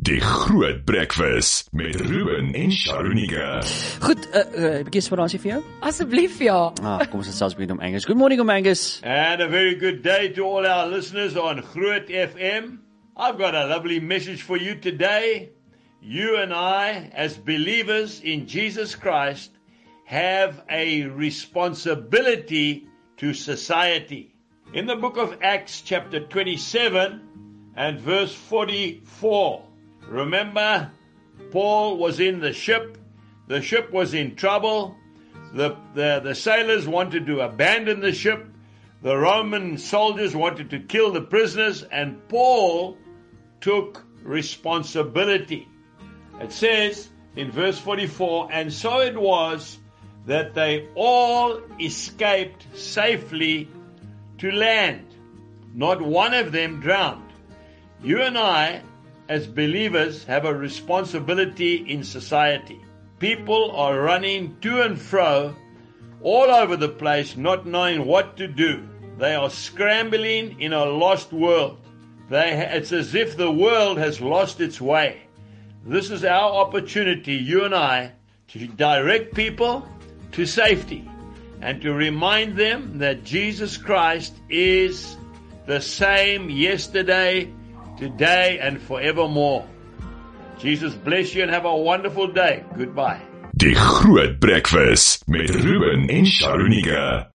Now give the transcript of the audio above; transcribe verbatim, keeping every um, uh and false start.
Die Groot Breakfast met Ruben en Sharonike. Goed, 'n uh, uh, bietjie inspirasie vir jou? Asseblief, ja. Ah, kom ons het selfs begin om Angus. Good morning, om Angus. And a very good day to all our listeners on Groot F M. I've got a lovely message for you today. You and I, as believers in Jesus Christ, have a responsibility to society. In the book of Acts, chapter twenty-seven and verse forty-four, remember, Paul was in the ship. The ship was in trouble. The, the, the sailors wanted to abandon the ship. The Roman soldiers wanted to kill the prisoners, and Paul took responsibility. It says in verse forty-four, and so it was that they all escaped safely to land. Not one of them drowned. You and I, as believers, have a responsibility in society. People are running to and fro all over the place, not knowing what to do. They are scrambling in a lost world. They, it's as if the world has lost its way. This is our opportunity, you and I, to direct people to safety and to remind them that Jesus Christ is the same yesterday, today, and forevermore. Jesus bless you and have a wonderful day. Goodbye. Die Groot Breakfast met Ruben en Sharonike.